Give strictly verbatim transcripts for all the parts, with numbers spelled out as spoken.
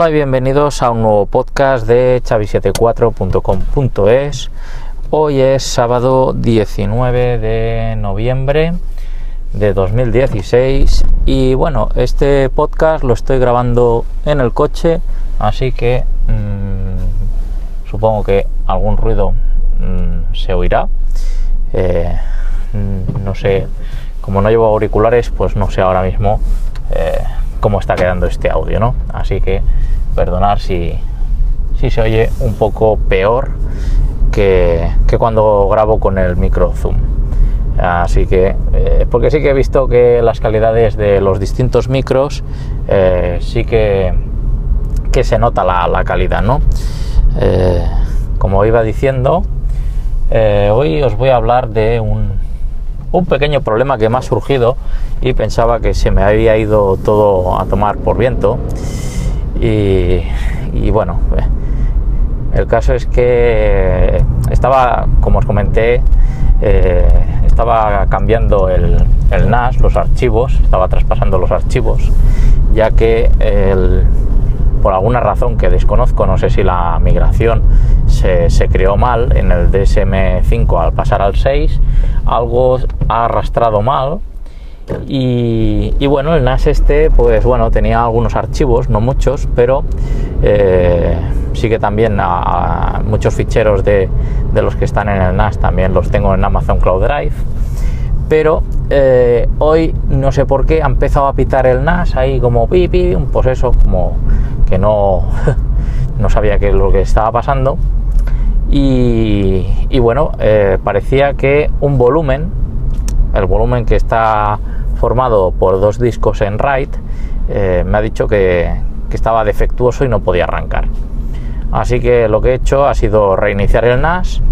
Hola y bienvenidos a un nuevo podcast de Xavi setenta y cuatro punto com punto es. Hoy es sábado diecinueve de noviembre de dos mil dieciséis y bueno, este podcast lo estoy grabando en el coche, así que mmm, supongo que algún ruido mmm, se oirá. Eh, no sé, como no llevo auriculares, pues no sé ahora mismo eh, cómo está quedando este audio, ¿no? Así que perdonar si, si se oye un poco peor que, que cuando grabo con el micro Zoom. Así que, eh, porque sí que he visto que las calidades de los distintos micros eh, sí que, que se nota la, la calidad, ¿no? Eh, como iba diciendo, eh, hoy os voy a hablar de un un pequeño problema que me ha surgido y pensaba que se me había ido todo a tomar por viento y, y bueno, el caso es que estaba, como os comenté, eh, estaba cambiando el, el N A S, los archivos, estaba traspasando los archivos, ya que el, por alguna razón que desconozco, no sé si la migración se, se creó mal en el D S M cinco al pasar al seis, algo ha arrastrado mal y, y bueno, el N A S este pues bueno, tenía algunos archivos, no muchos, pero eh, sí que también a, a muchos ficheros de, de los que están en el N A S también los tengo en Amazon Cloud Drive, pero eh, hoy no sé por qué ha empezado a pitar el N A S ahí como pipi, pues eso, como que no, no sabía qué es lo que estaba pasando y, y bueno, eh, parecía que un volumen, el volumen que está formado por dos discos en RAID, eh, me ha dicho que, que estaba defectuoso y no podía arrancar. Así que lo que he hecho ha sido reiniciar el N A S.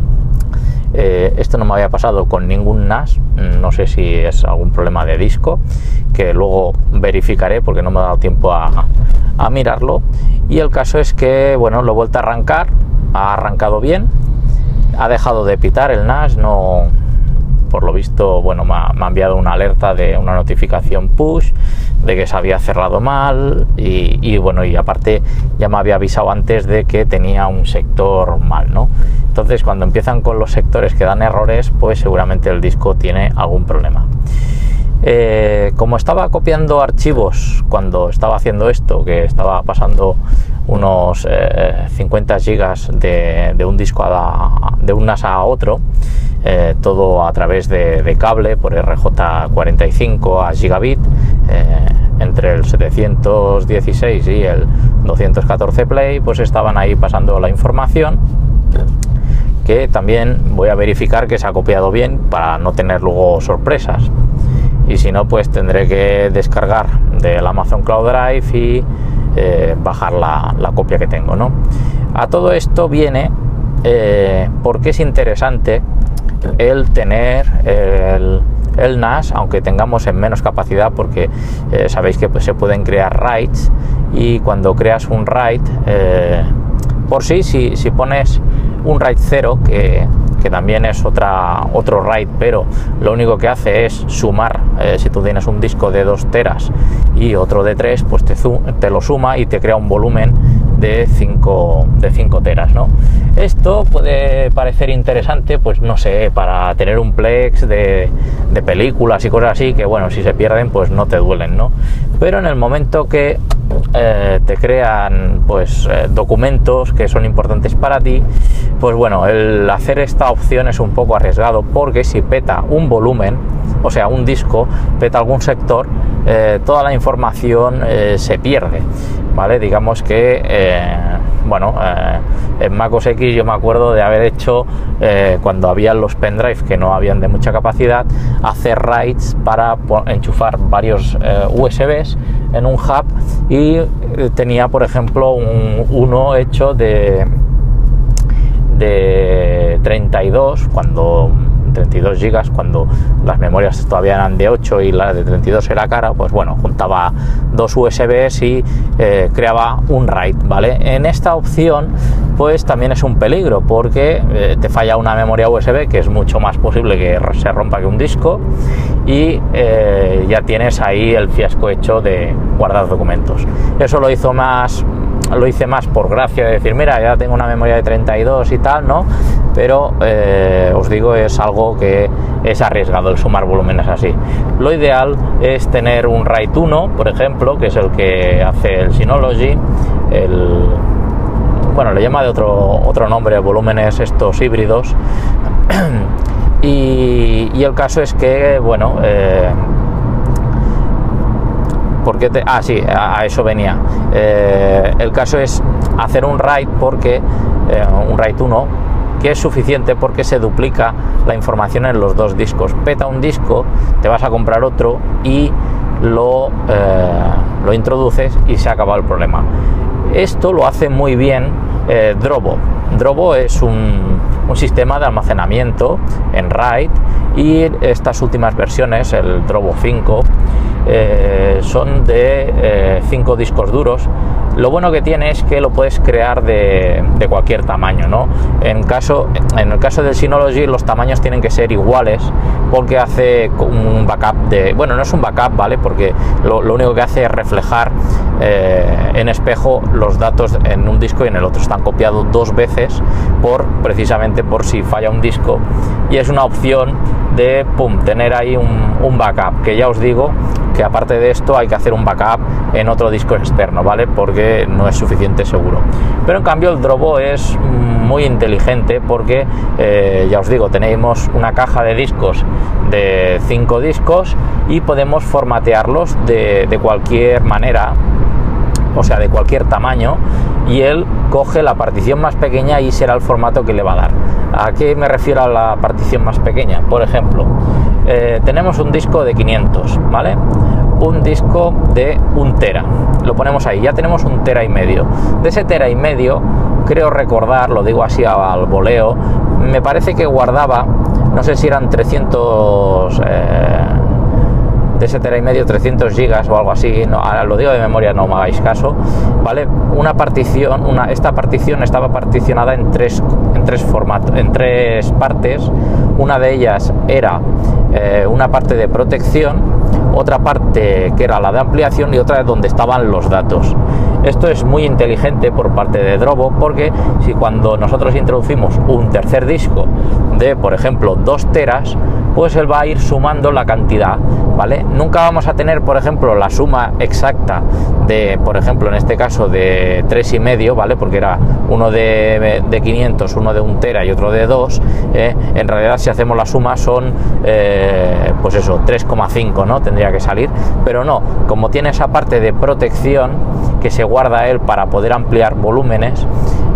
Eh, esto no me había pasado con ningún N A S, no sé si es algún problema de disco, que luego verificaré porque no me ha dado tiempo a, a mirarlo. Y el caso es que, bueno, lo he vuelto a arrancar, ha arrancado bien, ha dejado de pitar el N A S, no, por lo visto, bueno, me ha, me ha enviado una alerta de una notificación push de que se había cerrado mal y, y bueno, y aparte ya me había avisado antes de que tenía un sector mal, ¿no? Entonces, cuando empiezan con los sectores que dan errores, pues seguramente el disco tiene algún problema. Eh, como estaba copiando archivos cuando estaba haciendo esto, que estaba pasando unos eh, cincuenta gigas de, de un disco a, de un N A S a otro, eh, todo a través de, de cable por R J cuarenta y cinco a gigabit, eh, entre el setecientos dieciséis y el doscientos catorce play, pues estaban ahí pasando la información, que también voy a verificar que se ha copiado bien para no tener luego sorpresas, y si no, pues tendré que descargar del Amazon Cloud Drive y eh, bajar la, la copia que tengo, ¿no? A todo esto viene eh, porque es interesante el tener el, el N A S, aunque tengamos en menos capacidad, porque eh, sabéis que pues, se pueden crear RAIDs, y cuando creas un RAID, eh, por sí, si, si pones un RAID cero, que, que también es otra, otro RAID, pero lo único que hace es sumar, eh, si tú tienes un disco de dos teras y otro de tres, pues te, te lo suma y te crea un volumen de cinco teras, ¿no? Esto puede parecer interesante, pues no sé, para tener un plex de, de películas y cosas así, que bueno, si se pierden, pues no te duelen, ¿no? Pero en el momento que eh, te crean pues eh, documentos que son importantes para ti, pues bueno, el hacer esta opción es un poco arriesgado, porque si peta un volumen, o sea, un disco, peta algún sector, eh, toda la información eh, se pierde, ¿vale? Digamos que, eh, bueno, eh, en Mac O S X yo me acuerdo de haber hecho, eh, cuando había los pendrive que no habían de mucha capacidad, hacer RAIDs para enchufar varios eh, U S Bs en un hub, y eh, tenía, por ejemplo, un, uno hecho de, de treinta y dos, cuando treinta y dos gigas, cuando las memorias todavía eran de ocho y la de treinta y dos era cara, pues bueno, juntaba dos U S Bs y eh, creaba un RAID, ¿vale? En esta opción pues también es un peligro, porque eh, te falla una memoria U S B, que es mucho más posible que se rompa que un disco, y eh, ya tienes ahí el fiasco hecho de guardar documentos. Eso lo hizo más lo hice más por gracia de decir, mira, ya tengo una memoria de treinta y dos y tal, ¿no? Pero eh, os digo, es algo que es arriesgado el sumar volúmenes así. Lo ideal es tener un RAID uno, por ejemplo, que es el que hace el Synology, el, bueno, le llama de otro, otro nombre, volúmenes estos híbridos. y, y el caso es que, bueno, eh, porque te, ah, sí, a, a eso venía. Eh, el caso es hacer un RAID porque, eh, un RAID uno, que es suficiente porque se duplica la información en los dos discos. Peta un disco, te vas a comprar otro y lo, eh, lo introduces y se ha acabado el problema. Esto lo hace muy bien eh, Drobo. Drobo es un, un sistema de almacenamiento en RAID y estas últimas versiones, el Drobo cinco, eh, son de cinco eh, discos duros. Lo bueno que tiene es que lo puedes crear de, de cualquier tamaño, ¿no? En, caso, en el caso del Synology los tamaños tienen que ser iguales porque hace un backup de... Bueno, no es un backup, ¿vale? Porque lo, lo único que hace es reflejar eh, en espejo los datos en un disco y en el otro. Están copiados dos veces por, precisamente por si falla un disco, y es una opción de pum, tener ahí un, un backup, que ya os digo que aparte de esto hay que hacer un backup en otro disco externo, ¿vale? Porque no es suficiente seguro. Pero en cambio el Drobo es muy inteligente porque eh, ya os digo, tenemos una caja de discos de cinco discos y podemos formatearlos de, de cualquier manera, o sea, de cualquier tamaño, y él coge la partición más pequeña y será el formato que le va a dar. ¿A qué me refiero a la partición más pequeña? Por ejemplo, eh, tenemos un disco de quinientos, ¿vale? Un disco de un tera, lo ponemos ahí, ya tenemos un tera y medio. De ese tera y medio, creo recordar, lo digo así al voleo, me parece que guardaba, no sé si eran trescientos... Eh, de ese tera y medio, trescientos gigas o algo así, no, lo digo de memoria, no me hagáis caso, ¿vale? Una partición, una, esta partición estaba particionada en tres, en tres formatos, en tres partes. Una de ellas era eh, una parte de protección, otra parte que era la de ampliación y otra donde estaban los datos. Esto es muy inteligente por parte de Drobo, porque si cuando nosotros introducimos un tercer disco de, por ejemplo, dos teras, pues él va a ir sumando la cantidad, ¿vale? Nunca vamos a tener, por ejemplo, la suma exacta de, por ejemplo, en este caso de tres y medio, ¿vale? Porque era uno de, de quinientos, uno de un tera y otro de dos. ¿eh? En realidad, si hacemos la suma son, eh, pues eso, tres coma cinco, ¿no? Tendría que salir, pero no, como tiene esa parte de protección que se guarda él para poder ampliar volúmenes,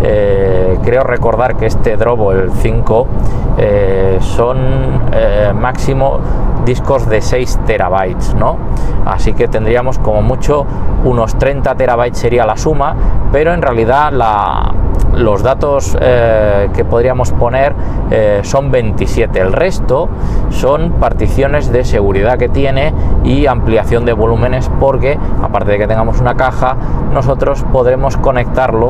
eh, creo recordar que este Drobo, el cinco, eh, son eh, máximo discos de seis terabytes, ¿no? Así que tendríamos como mucho unos treinta terabytes sería la suma, pero en realidad la, los datos eh, que podríamos poner eh, son veintisiete. El resto son particiones de seguridad que tiene y ampliación de volúmenes, porque aparte de que tengamos una caja, nosotros podremos conectarlo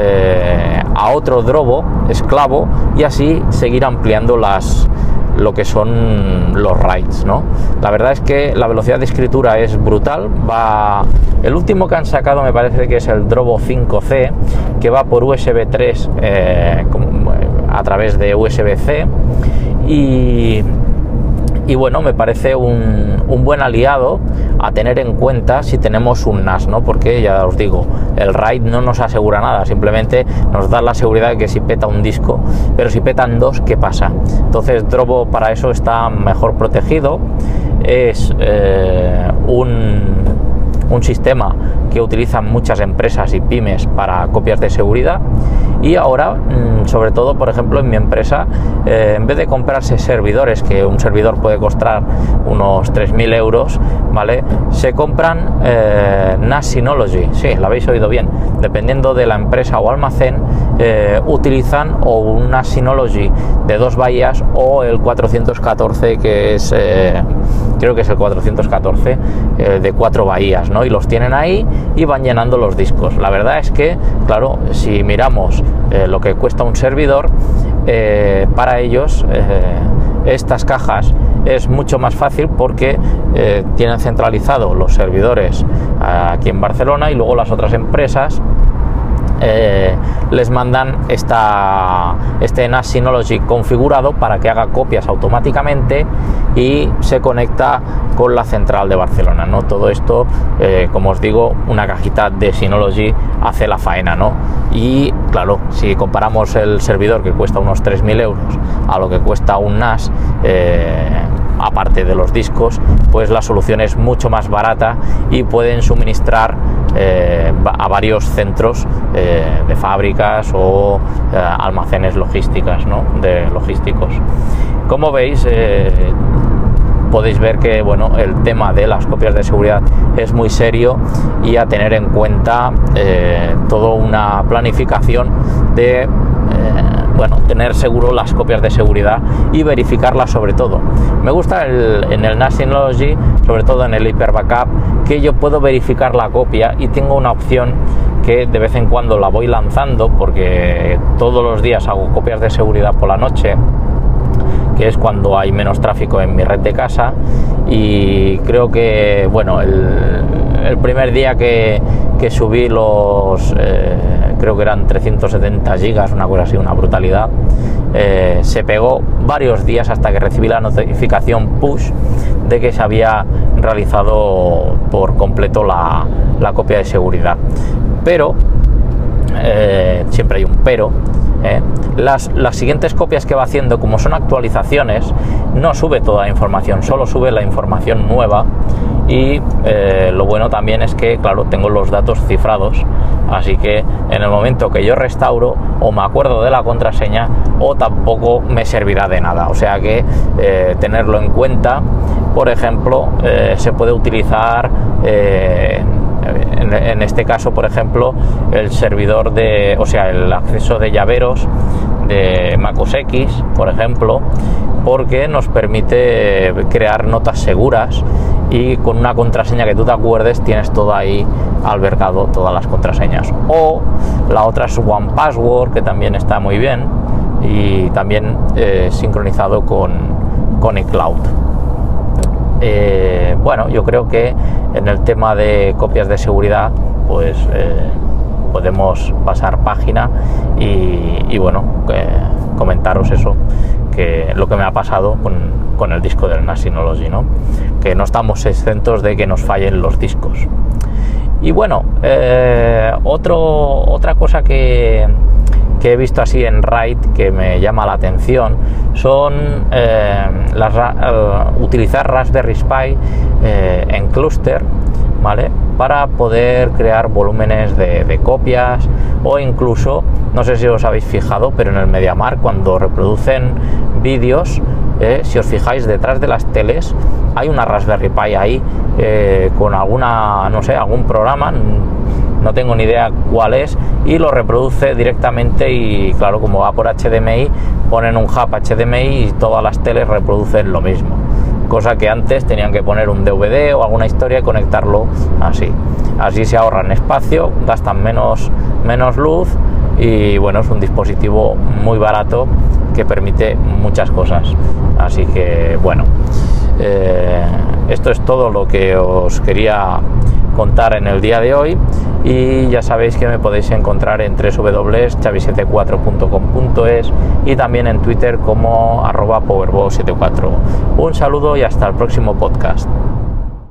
eh, a otro Drobo esclavo y así seguir ampliando las lo que son los RAIDs, ¿no? La verdad es que la velocidad de escritura es brutal. Va, el último que han sacado me parece que es el Drobo cinco C, que va por U S B tres eh, a través de U S B C, y y bueno, me parece un, un buen aliado a tener en cuenta si tenemos un N A S, ¿no? Porque ya os digo, el RAID no nos asegura nada, simplemente nos da la seguridad de que si peta un disco, pero si petan dos, ¿qué pasa? Entonces Drobo para eso está mejor protegido. Es eh, un, un sistema que utilizan muchas empresas y pymes para copias de seguridad. Y ahora, sobre todo, por ejemplo, en mi empresa, eh, en vez de comprarse servidores, que un servidor puede costar unos tres mil euros, ¿vale? Se compran eh, N A S Synology, sí, lo habéis oído bien, dependiendo de la empresa o almacén, eh, utilizan o un N A S Synology de dos bahías o el cuatrocientos catorce, que es, eh, creo que es el cuatrocientos catorce, eh, de cuatro bahías, ¿no? Y los tienen ahí y van llenando los discos. La verdad es que, claro, si miramos eh, lo que cuesta un servidor, eh, para ellos eh, estas cajas es mucho más fácil porque eh, tienen centralizado los servidores aquí en Barcelona, y luego las otras empresas eh, les mandan esta, este N A S Synology configurado para que haga copias automáticamente y se conecta con la central de Barcelona, ¿no? Todo esto, eh, como os digo, una cajita de Synology hace la faena, ¿no? Y claro, si comparamos el servidor, que cuesta unos tres mil euros, a lo que cuesta un N A S, eh, aparte de los discos, pues la solución es mucho más barata y pueden suministrar eh, a varios centros eh, de fábricas o eh, almacenes logísticas, ¿no? de logísticos. Como veis, eh, podéis ver que bueno, el tema de las copias de seguridad es muy serio y a tener en cuenta eh, toda una planificación de eh, bueno, tener seguro las copias de seguridad y verificarlas sobre todo. Me gusta el, en el N A S Synology, sobre todo en el Hyper Backup, que yo puedo verificar la copia y tengo una opción que de vez en cuando la voy lanzando, porque todos los días hago copias de seguridad por la noche, que es cuando hay menos tráfico en mi red de casa, y creo que bueno, el, el primer día que, que subí los eh, creo que eran trescientos setenta gigas, una cosa así, una brutalidad, eh, se pegó varios días hasta que recibí la notificación push de que se había realizado por completo la, la copia de seguridad. Pero eh, siempre hay un pero. Eh, las, las siguientes copias que va haciendo, como son actualizaciones, no sube toda la información, solo sube la información nueva. Y eh, lo bueno también es que, claro, tengo los datos cifrados, así que en el momento que yo restauro, o me acuerdo de la contraseña o tampoco me servirá de nada. O sea que eh, tenerlo en cuenta. Por ejemplo, eh, se puede utilizar eh, en, en este caso, por ejemplo, el servidor de, o sea, el acceso de llaveros de MacOS X, por ejemplo, porque nos permite crear notas seguras y con una contraseña que tú te acuerdes tienes todo ahí albergado, todas las contraseñas. O la otra es One Password, que también está muy bien y también eh, sincronizado con, con iCloud. Eh, bueno, yo creo que en el tema de copias de seguridad pues eh, podemos pasar página y, y bueno, eh, comentaros eso, que lo que me ha pasado con, con el disco del N A S Synology, ¿no? Que no estamos exentos de que nos fallen los discos. Y bueno, eh, otro, otra cosa que, que he visto así en RAID que me llama la atención son eh, las, uh, utilizar Raspberry Pi eh, en clúster, ¿vale? Para poder crear volúmenes de, de copias, o incluso, no sé si os habéis fijado, pero en el MediaMarkt, cuando reproducen vídeos, eh, si os fijáis, detrás de las teles hay una Raspberry Pi ahí eh, con alguna, no sé, algún programa, no tengo ni idea cuál es, y lo reproduce directamente. Y claro, como va por H D M I, ponen un hub H D M I y todas las teles reproducen lo mismo, cosa que antes tenían que poner un D V D o alguna historia y conectarlo así. Así se ahorran espacio, gastan menos, menos luz y bueno, es un dispositivo muy barato que permite muchas cosas. Así que bueno, eh, esto es todo lo que os quería contar en el día de hoy, y ya sabéis que me podéis encontrar en w w w punto chavi setenta y cuatro punto com punto es y también en Twitter como arroba powerbo setenta y cuatro. Un saludo y hasta el próximo podcast.